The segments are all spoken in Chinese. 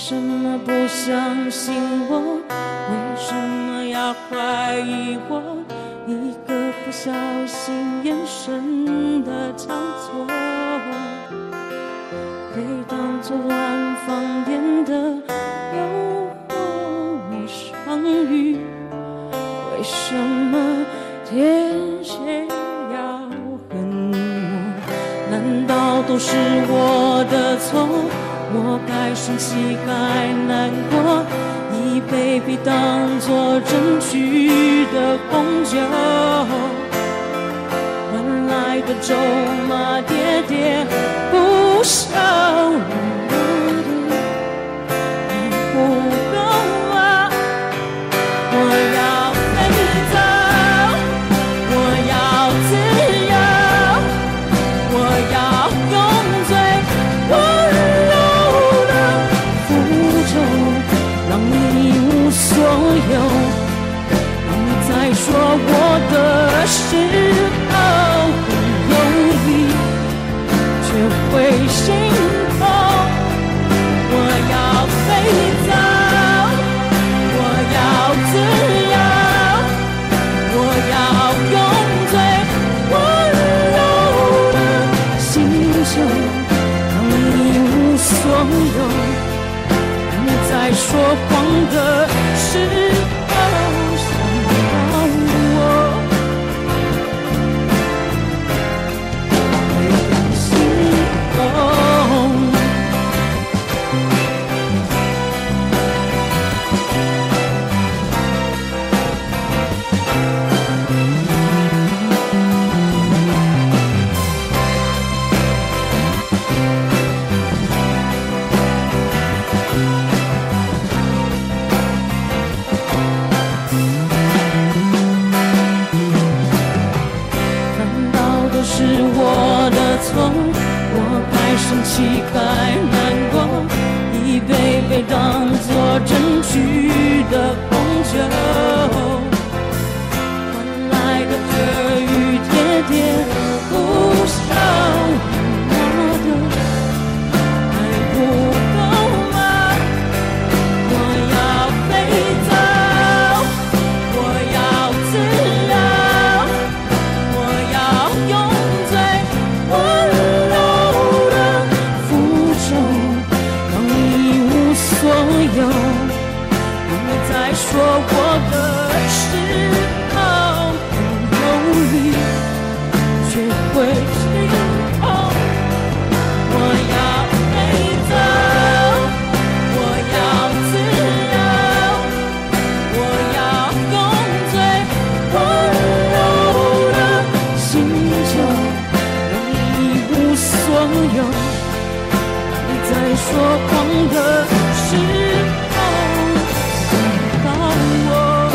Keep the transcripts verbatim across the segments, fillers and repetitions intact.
什么不相信我？为什么要怀疑我？一个不小心，眼神的交错，被当作乱放电的诱惑双语。为什么天蝎要恨我？难道都是我的错？我该生气该难过，已被逼当作证据的红酒，换来的咒骂喋喋不休。还不够啊！我要飞走，我要自由，我要用最温柔的符咒，让你一无所有。当你在说我的时候很用力，却会心痛。我要飞走，我要自由，我要用最温柔的星球，让你一无所有。当你在说谎的时候想到我，会更心痛。难道都是我的错？我该生气该难过，已被被当作证据的红酒，换来的耳语喋喋不休。我的还不够吗？我要飞走，我要自由，我要用最温柔的符咒，让你一无所有。当你在说我的时候很犹豫，却会心痛。我要飞走，我要自由，我要用最温柔的星球，让你一无所有。当你在说谎的时候想到我，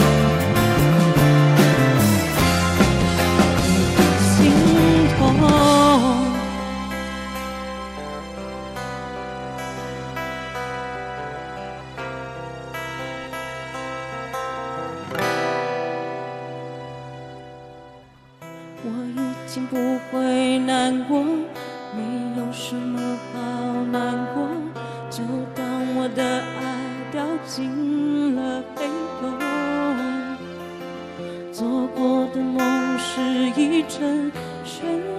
会心痛。我已经不会难过，没有什么好难过，就当我的爱掉进了黑洞。做过的梦是一阵旋